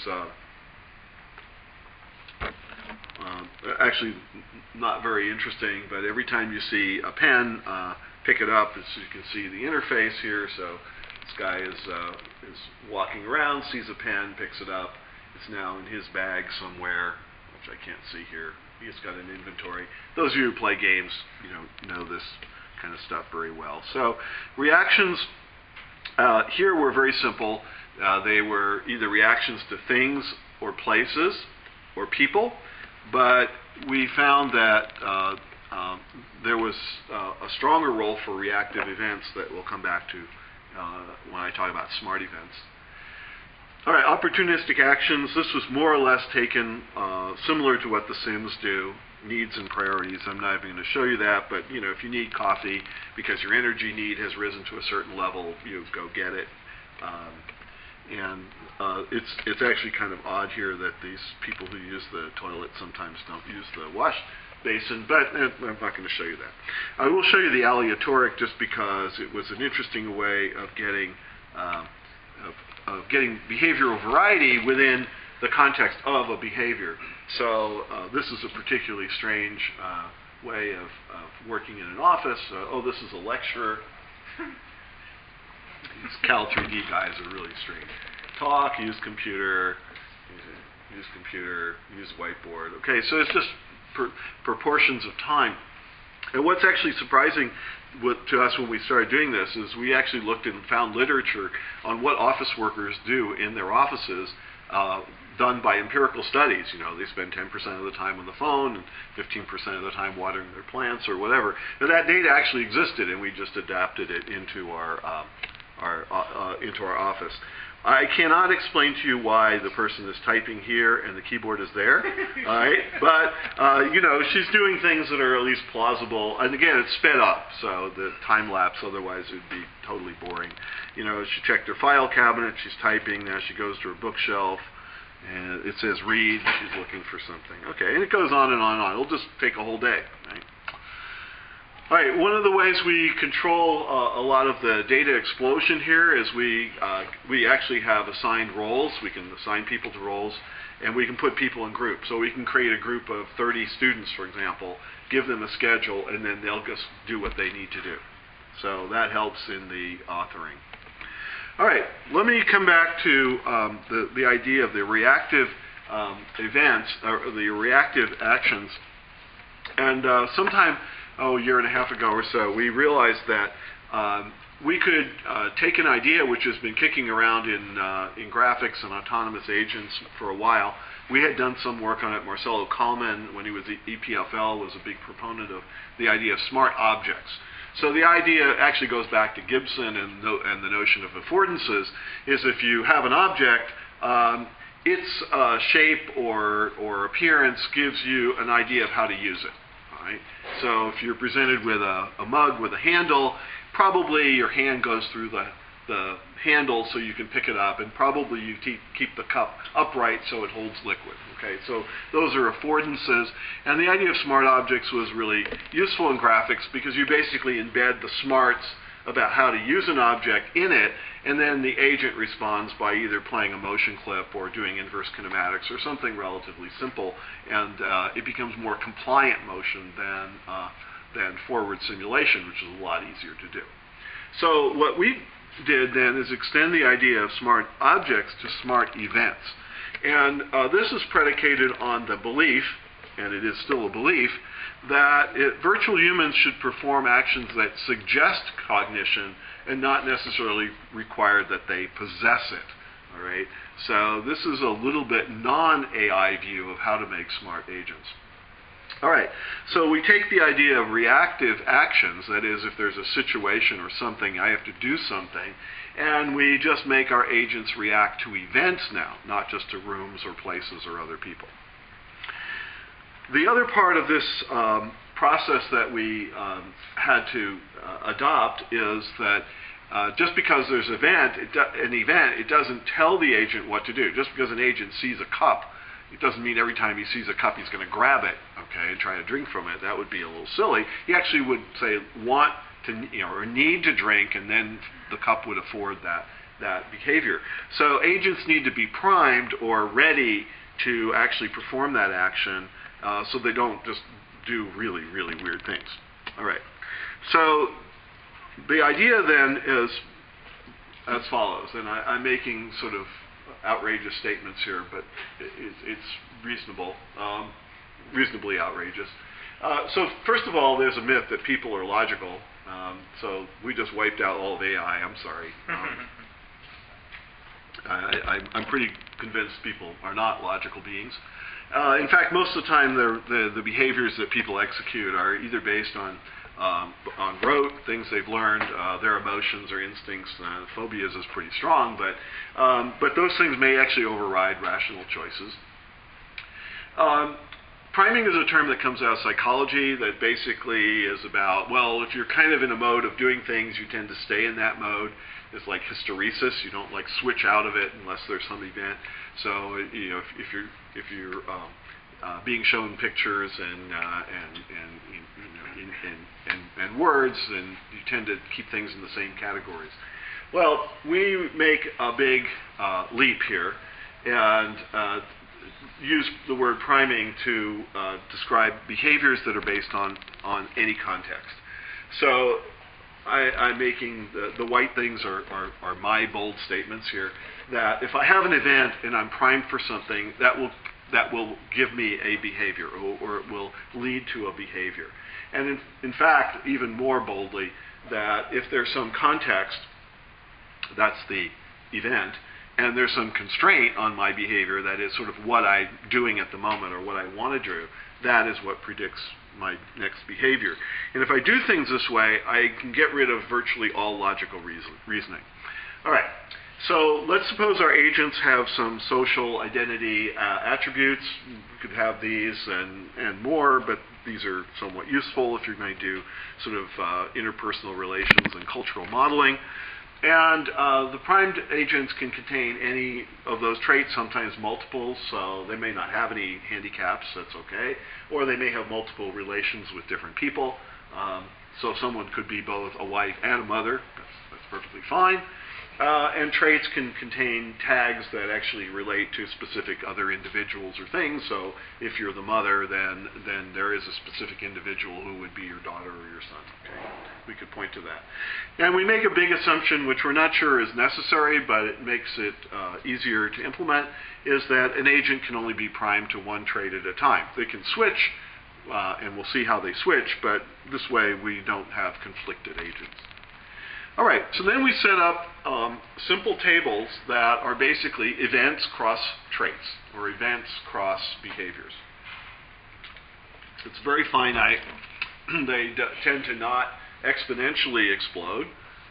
actually not very interesting, but every time you see a pen, pick it up, so you can see the interface here. So this guy is walking around, sees a pen, picks it up. It's now in his bag somewhere, which I can't see here. He's got an inventory. Those of you who play games, know this kind of stuff very well. So reactions here were very simple. They were either reactions to things or places or people, but we found that there was a stronger role for reactive events that we'll come back to when I talk about smart events. All right, opportunistic actions. This was more or less taken similar to what the Sims do, needs and priorities. I'm not even going to show you that, but if you need coffee because your energy need has risen to a certain level, you go get it. It's actually kind of odd here that these people who use the toilet sometimes don't use the wash basin, but I'm not going to show you that. I will show you the aleatoric just because it was an interesting way of getting behavioral variety within the context of a behavior. So this is a particularly strange way of working in an office. This is a lecturer. These Cal 3D guys are really strange. Talk, use computer, use whiteboard. Okay, so it's just proportions of time. And what's actually surprising to us when we started doing this is we actually looked and found literature on what office workers do in their offices done by empirical studies. They spend 10% of the time on the phone and 15% of the time watering their plants or whatever. Now, that data actually existed, and we just adapted it into our office. I cannot explain to you why the person is typing here and the keyboard is there, all right? But, she's doing things that are at least plausible. And again, it's sped up, so the time lapse, otherwise it would be totally boring. She checked her file cabinet, she's typing, now she goes to her bookshelf, and it says read, she's looking for something. Okay, and it goes on and on and on. It'll just take a whole day, right? All right, one of the ways we control a lot of the data explosion here is we actually have assigned roles. We can assign people to roles, and we can put people in groups. So we can create a group of 30 students, for example, give them a schedule, and then they'll just do what they need to do. So that helps in the authoring. All right, let me come back to the idea of the reactive events, or the reactive actions. And sometime, a year and a half ago or so, we realized that we could take an idea which has been kicking around in graphics and autonomous agents for a while. We had done some work on it. Marcelo Kalman, when he was at EPFL, was a big proponent of the idea of smart objects. So the idea actually goes back to Gibson and the notion of affordances, is if you have an object, its shape or appearance gives you an idea of how to use it. Right? So if you're presented with a mug with a handle, probably your hand goes through the handle so you can pick it up, and probably you keep the cup upright so it holds liquid. Okay, so those are affordances, and the idea of smart objects was really useful in graphics because you basically embed the smarts about how to use an object in it, and then the agent responds by either playing a motion clip or doing inverse kinematics or something relatively simple, and it becomes more compliant motion than forward simulation, which is a lot easier to do. So what we did then is extend the idea of smart objects to smart events. And this is predicated on the belief, and it is still a belief, that virtual humans should perform actions that suggest cognition and not necessarily require that they possess it. All right? So this is a little bit non-AI view of how to make smart agents. All right, so we take the idea of reactive actions, that is, if there's a situation or something, I have to do something, and we just make our agents react to events now, not just to rooms or places or other people. The other part of this process that we had to adopt is that just because there's an event, it doesn't tell the agent what to do. Just because an agent sees a cup, it doesn't mean every time he sees a cup he's going to grab it, okay, and try to drink from it. That would be a little silly. He actually would say want to, or need to drink, and then the cup would afford that behavior. So agents need to be primed or ready to actually perform that action, so they don't just do really, really weird things. All right. So the idea then is as follows, and I'm making sort of outrageous statements here, but it's reasonable, reasonably outrageous. So first of all, there's a myth that people are logical. So we just wiped out all of AI. I'm sorry. I'm pretty convinced people are not logical beings. In fact, most of the time, the behaviors that people execute are either based on rote, things they've learned, their emotions or instincts. Phobias is pretty strong, but those things may actually override rational choices. Priming is a term that comes out of psychology that basically is about, well, if you're kind of in a mode of doing things, you tend to stay in that mode. It's like hysteresis. You don't like switch out of it unless there's some event. So if you're being shown pictures and words, then you tend to keep things in the same categories. Well, we make a big leap here and use the word priming to describe behaviors that are based on any context. So I'm making the white things are my bold statements here, that if I have an event and I'm primed for something, that will give me a behavior, or it will lead to a behavior. And in fact, even more boldly, that if there's some context, that's the event, and there's some constraint on my behavior, that is sort of what I'm doing at the moment or what I want to do, that is what predicts my next behavior. And if I do things this way, I can get rid of virtually all logical reasoning. All right, so let's suppose our agents have some social identity attributes. We could have these and more, but these are somewhat useful if you're going to do sort of interpersonal relations and cultural modeling. And the primed agents can contain any of those traits, sometimes multiples, so they may not have any handicaps, that's okay. Or they may have multiple relations with different people. So someone could be both a wife and a mother, that's perfectly fine. And traits can contain tags that actually relate to specific other individuals or things. So if you're the mother, then there is a specific individual who would be your daughter or your son. Okay? We could point to that. And we make a big assumption, which we're not sure is necessary, but it makes it easier to implement, is that an agent can only be primed to one trait at a time. They can switch, and we'll see how they switch, but this way we don't have conflicted agents. All right, so then we set up simple tables that are basically events cross traits, or events cross behaviors. It's very finite. They tend to not exponentially explode.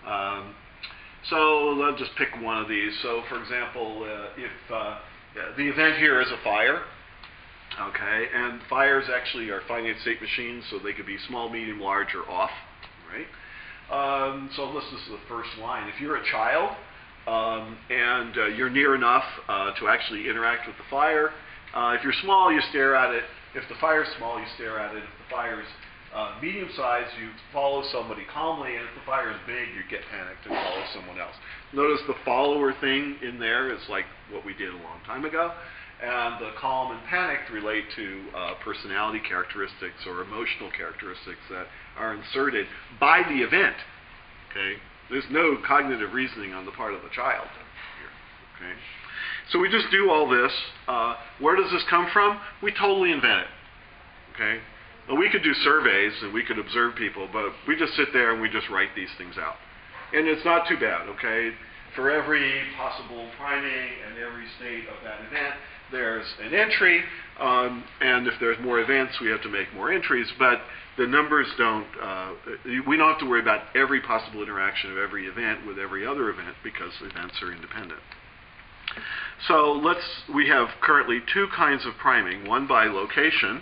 So let's just pick one of these. So for example, if the event here is a fire, okay, and fires actually are finite state machines, so they could be small, medium, large, or off, right? So this is the first line. If you're a child and you're near enough to actually interact with the fire, if you're small, you stare at it. If the fire's small, you stare at it. If the fire's medium-sized, you follow somebody calmly, and if the fire is big, you get panicked and follow someone else. Notice the follower thing in there is like what we did a long time ago, and the calm and panicked relate to personality characteristics or emotional characteristics that are inserted by the event. Okay, there's no cognitive reasoning on the part of the child here. Okay, so we just do all this. Where does this come from? We totally invent it. Okay. Well, we could do surveys and we could observe people, but we just sit there and we just write these things out. And it's not too bad, okay? For every possible priming and every state of that event, there's an entry, and if there's more events, we have to make more entries, but the numbers don't, we don't have to worry about every possible interaction of every event with every other event because events are independent. So we have currently two kinds of priming, one by location.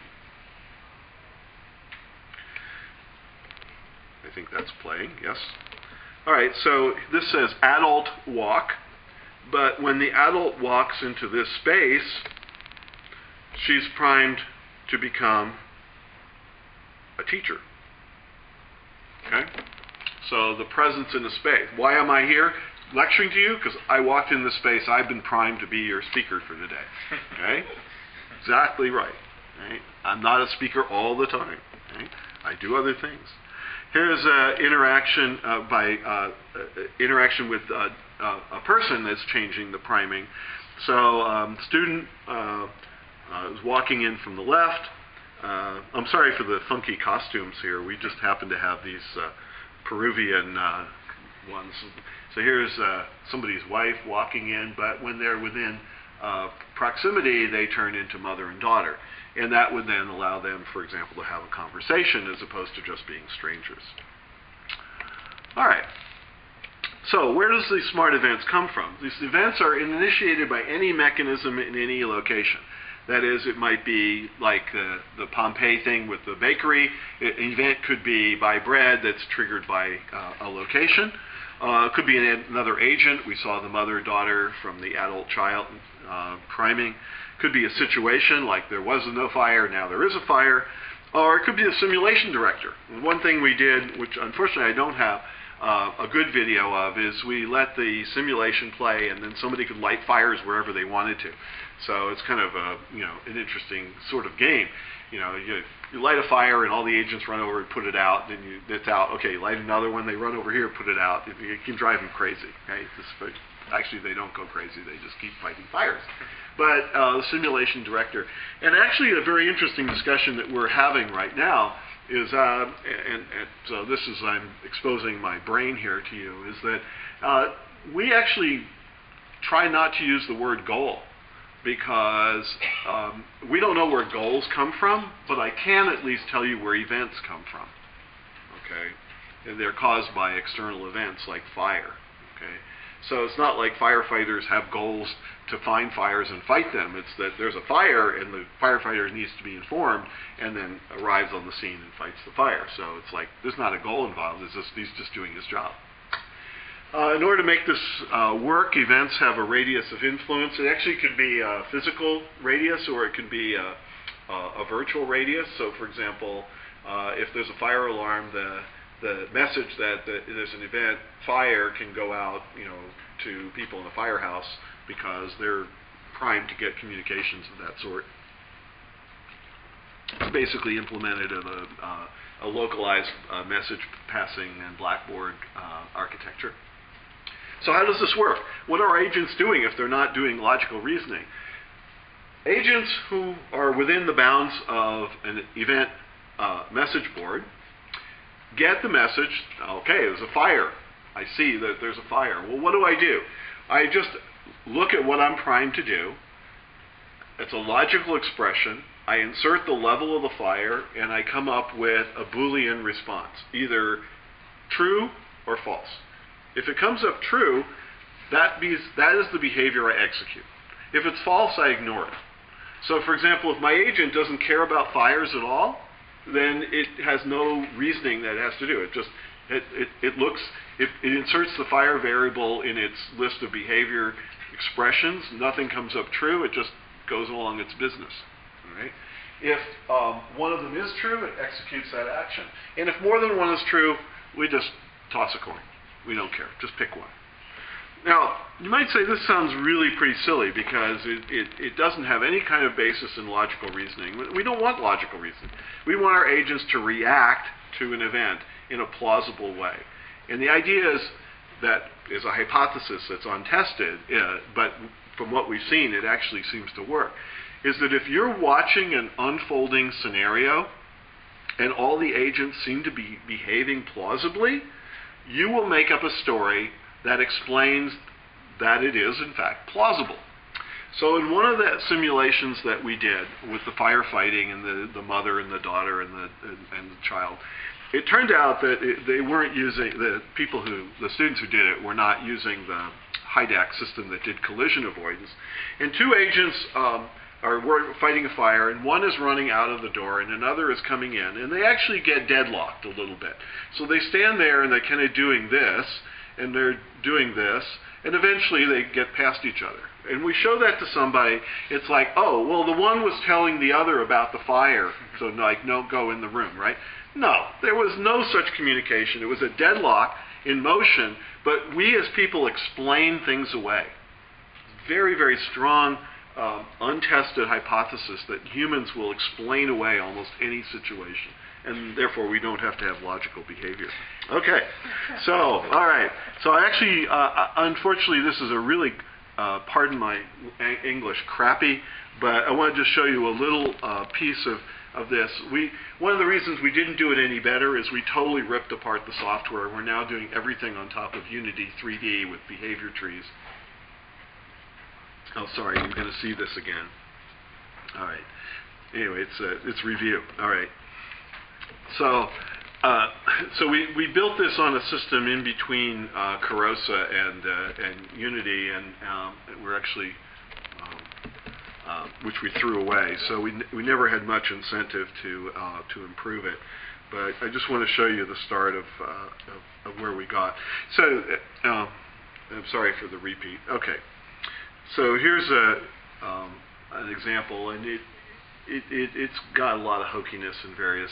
I think that's playing, yes. All right, so this says adult walk, but when the adult walks into this space, she's primed to become a teacher. Okay? So the presence in the space. Why am I here lecturing to you? Because I walked in this space. I've been primed to be your speaker for today. Okay? Exactly right. Right? I'm not a speaker all the time. Okay? I do other things. Here's interaction interaction with a person that's changing the priming. So student is walking in from the left. I'm sorry for the funky costumes here. We just happen to have these Peruvian ones. So here's somebody's wife walking in, but when they're within proximity, they turn into mother and daughter. And that would then allow them, for example, to have a conversation as opposed to just being strangers. All right. So where does these smart events come from? These events are initiated by any mechanism in any location. That is, it might be like the Pompeii thing with the bakery. An event could be buy bread that's triggered by a location. It could be another agent. We saw the mother-daughter from the adult-child priming. Could be a situation like there was no fire, now there is a fire. Or it could be a simulation director. One thing we did, which unfortunately I don't have a good video of, is we let the simulation play and then somebody could light fires wherever they wanted to. So it's kind of a, an interesting sort of game. You light a fire and all the agents run over and put it out, then it's out. Okay, you light another one, they run over here, put it out. You can drive them crazy, right? Actually, they don't go crazy. They just keep fighting fires. But the simulation director, and actually a very interesting discussion that we're having right now is, so this is, I'm exposing my brain here to you, is that we actually try not to use the word goal because we don't know where goals come from, but I can at least tell you where events come from. Okay, and they're caused by external events like fire. Okay. So it's not like firefighters have goals to find fires and fight them. It's that there's a fire and the firefighter needs to be informed and then arrives on the scene and fights the fire. So it's like there's not a goal involved. He's just doing his job. In order to make this work, events have a radius of influence. It actually could be a physical radius or it could be a virtual radius. So for example, if there's a fire alarm, the message that there's an event, fire, can go out, to people in the firehouse because they're primed to get communications of that sort. It's basically implemented in a localized message passing and Blackboard architecture. So how does this work? What are agents doing if they're not doing logical reasoning? Agents who are within the bounds of an event message board get the message, okay, there's a fire. I see that there's a fire. Well, what do? I just look at what I'm trying to do. It's a logical expression. I insert the level of the fire, and I come up with a Boolean response, either true or false. If it comes up true, that is the behavior I execute. If it's false, I ignore it. So, for example, if my agent doesn't care about fires at all, then it has no reasoning that it has to do. It inserts the fire variable in its list of behavior expressions. Nothing comes up true. It just goes along its business. All right? If one of them is true, it executes that action. And if more than one is true, we just toss a coin. We don't care. Just pick one. Now, you might say this sounds really pretty silly because it doesn't have any kind of basis in logical reasoning. We don't want logical reasoning. We want our agents to react to an event in a plausible way. And the idea is that is a hypothesis that's untested, but from what we've seen, it actually seems to work, is that if you're watching an unfolding scenario and all the agents seem to be behaving plausibly, you will make up a story that explains that it is, in fact, plausible. So in one of the simulations that we did with the firefighting and the mother and the daughter and the child, it turned out that they weren't using, the students who did it were not using the HIDAC system that did collision avoidance. And two agents were fighting a fire, and one is running out of the door and another is coming in, and they actually get deadlocked a little bit. So they stand there and they're kind of doing this, and they're doing this, and eventually they get past each other. And we show that to somebody, it's like, oh, well, the one was telling the other about the fire, so like, don't go in the room, right? No, there was no such communication. It was a deadlock in motion, but we as people explain things away. Very, very strong, untested hypothesis that humans will explain away almost any situation, and therefore we don't have to have logical behavior. Okay, so, all right. So I actually, unfortunately, this is a really pardon my English, crappy, but I want to just show you a little piece of this. One of the reasons we didn't do it any better is we totally ripped apart the software. We're now doing everything on top of Unity 3D with behavior trees. Oh, sorry, I'm going to see this again. All right. Anyway, it's review. All right. So we built this on a system in between Carosa and Unity, and we're actually which we threw away. So we never had much incentive to improve it. But I just want to show you the start of where we got. So I'm sorry for the repeat. Okay. So here's an example, and it's got a lot of hokiness in various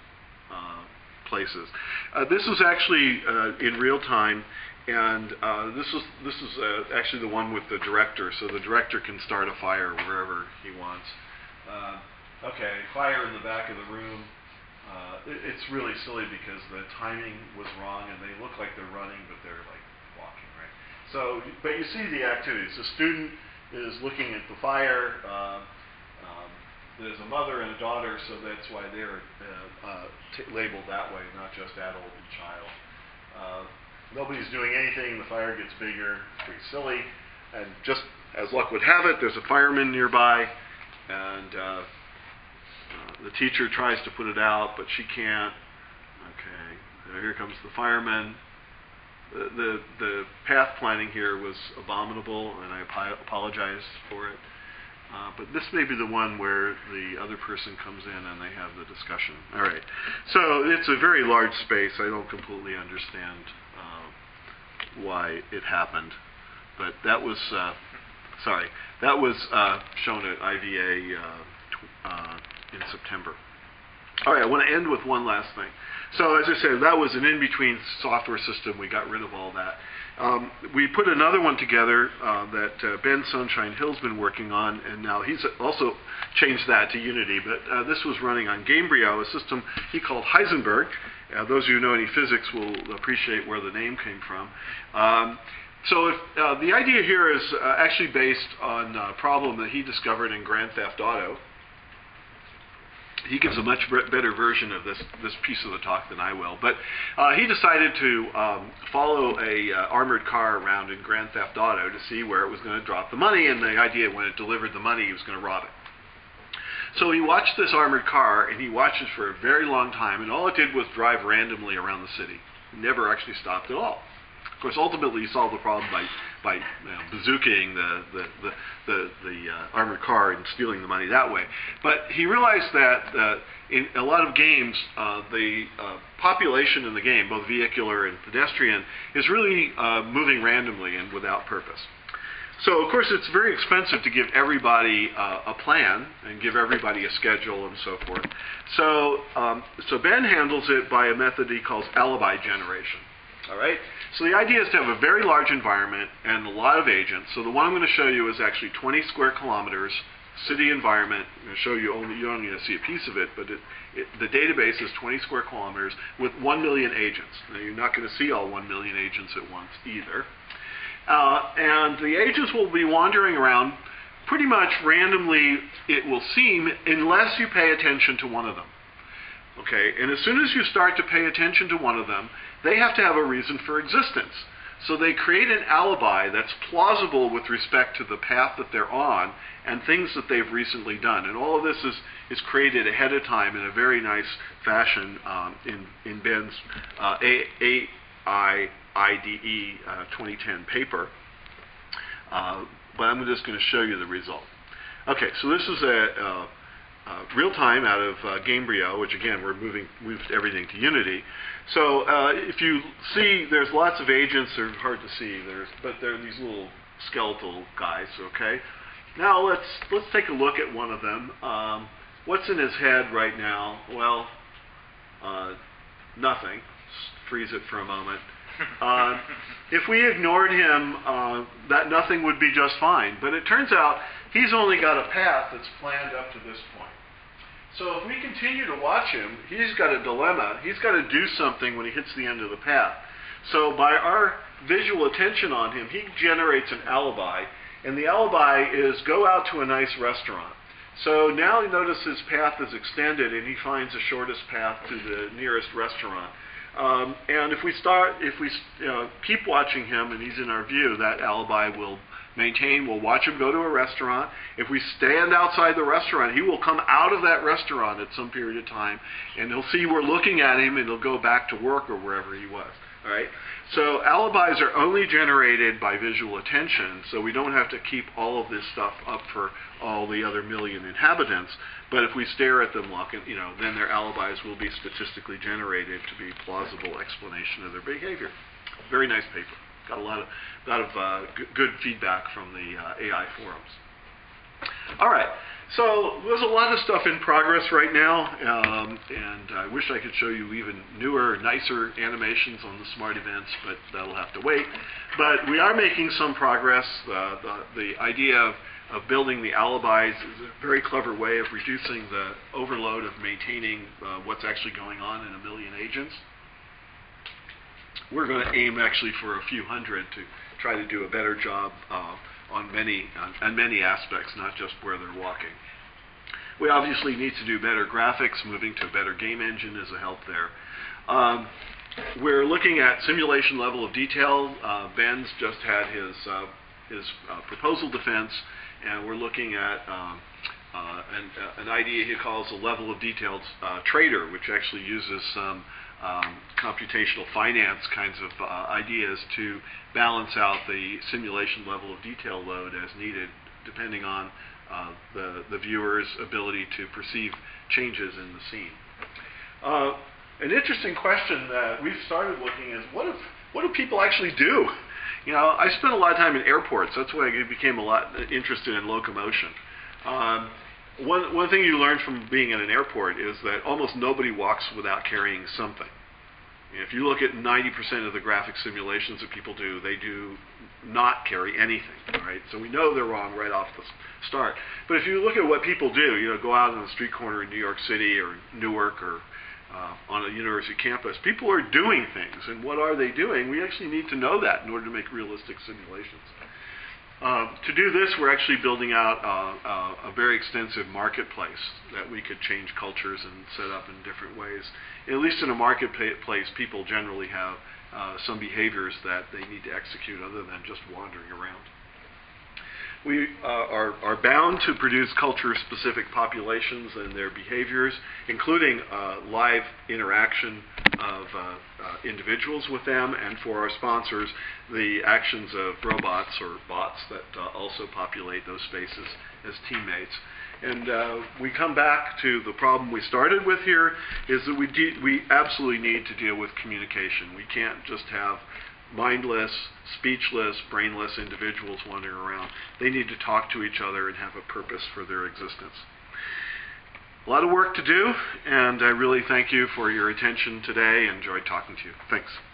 places. This is actually in real time, and this is actually the one with the director, so the director can start a fire wherever he wants. Okay, fire in the back of the room. It's really silly because the timing was wrong, and they look like they're running, but they're like walking, right? So, but you see the activities. The student is looking at the fire. There's a mother and a daughter, so that's why they're labeled that way, not just adult and child. Nobody's doing anything. The fire gets bigger. It's pretty silly. And just as luck would have it, there's a fireman nearby, and the teacher tries to put it out, but she can't. Okay, here comes the fireman. The path planning here was abominable, and I apologize for it. But this may be the one where the other person comes in and they have the discussion. All right. So it's a very large space. I don't completely understand why it happened. But that was, that was shown at IVA in September. All right, I want to end with one last thing. So as I said, that was an in-between software system. We got rid of all that. We put another one together that Ben Sunshine Hill's been working on, and now he's also changed that to Unity. But this was running on Gamebryo, a system he called Heisenberg. Those of you who know any physics will appreciate where the name came from. So the idea here is actually based on a problem that he discovered in Grand Theft Auto. He gives a much better version of this piece of the talk than I will. But he decided to follow a armored car around in Grand Theft Auto to see where it was going to drop the money, and the idea when it delivered the money, he was going to rob it. So he watched this armored car, and he watched it for a very long time, and all it did was drive randomly around the city. It never actually stopped at all. Of course, ultimately, he solved the problem by bazooking the armored car and stealing the money that way. But he realized that in a lot of games, the population in the game, both vehicular and pedestrian, is really moving randomly and without purpose. So, of course, it's very expensive to give everybody a plan and give everybody a schedule and so forth. So, so Ben handles it by a method he calls alibi generation. All right. So the idea is to have a very large environment and a lot of agents. So the one I'm going to show you is actually 20 square kilometers, city environment. I'm going to show you only, you don't need to see a piece of it, but the database is 20 square kilometers with 1 million agents. Now you're not going to see all 1 million agents at once either. And the agents will be wandering around pretty much randomly, it will seem, unless you pay attention to one of them. Okay, and as soon as you start to pay attention to one of them, they have to have a reason for existence. So they create an alibi that's plausible with respect to the path that they're on and things that they've recently done. And all of this is created ahead of time in a very nice fashion in Ben's AIIDE 2010 paper. But I'm just going to show you the result. Okay, so this is a real time out of Gamebryo, which again moved everything to Unity. So if you see, there's lots of agents. They're hard to see. But they're these little skeletal guys. Okay. Now let's take a look at one of them. What's in his head right now? Well, nothing. Freeze it for a moment. If we ignored him, that nothing would be just fine. But it turns out he's only got a path that's planned up to this point. So if we continue to watch him, he's got a dilemma. He's got to do something when he hits the end of the path. So by our visual attention on him, he generates an alibi. And the alibi is go out to a nice restaurant. So now notice his path is extended and he finds the shortest path to the nearest restaurant. And if we keep watching him and he's in our view, that alibi will maintain. We'll watch him go to a restaurant. If we stand outside the restaurant, he will come out of that restaurant at some period of time, and he'll see we're looking at him, and he'll go back to work or wherever he was. All right? So alibis are only generated by visual attention, so we don't have to keep all of this stuff up for all the other million inhabitants. But if we stare at them, then their alibis will be statistically generated to be plausible explanation of their behavior. Very nice paper. Got a lot of good feedback from the AI forums. All right, so there's a lot of stuff in progress right now, and I wish I could show you even newer, nicer animations on the smart events, but that'll have to wait. But we are making some progress. The idea of building the alibis is a very clever way of reducing the overload of maintaining what's actually going on in a million agents. We're going to aim actually for a few hundred to try to do a better job on many aspects, not just where they're walking. We obviously need to do better graphics. Moving to a better game engine is a help there. We're looking at simulation level of detail. Ben's just had his proposal defense, and we're looking at an idea he calls a level of detail trader, which actually uses some computational finance kinds of ideas to balance out the simulation level of detail load as needed, depending on the viewer's ability to perceive changes in the scene. An interesting question that we've started looking is what do people actually do? You know, I spent a lot of time in airports. That's why I became a lot interested in locomotion. One thing you learn from being in an airport is that almost nobody walks without carrying something. If you look at 90% of the graphic simulations that people do, they do not carry anything, right? So we know they're wrong right off the start. But if you look at what people do, go out on a street corner in New York City or Newark or on a university campus, people are doing things. And what are they doing? We actually need to know that in order to make realistic simulations. To do this, we're actually building out a very extensive marketplace that we could change cultures and set up in different ways. At least in a marketplace, people generally have some behaviors that they need to execute other than just wandering around. We are bound to produce culture-specific populations and their behaviors, including live interaction of individuals with them, and for our sponsors, the actions of robots or bots that also populate those spaces as teammates. And we come back to the problem we started with here, is that we absolutely need to deal with communication. We can't just have mindless, speechless, brainless individuals wandering around. They need to talk to each other and have a purpose for their existence. A lot of work to do, and I really thank you for your attention today. Enjoyed talking to you. Thanks.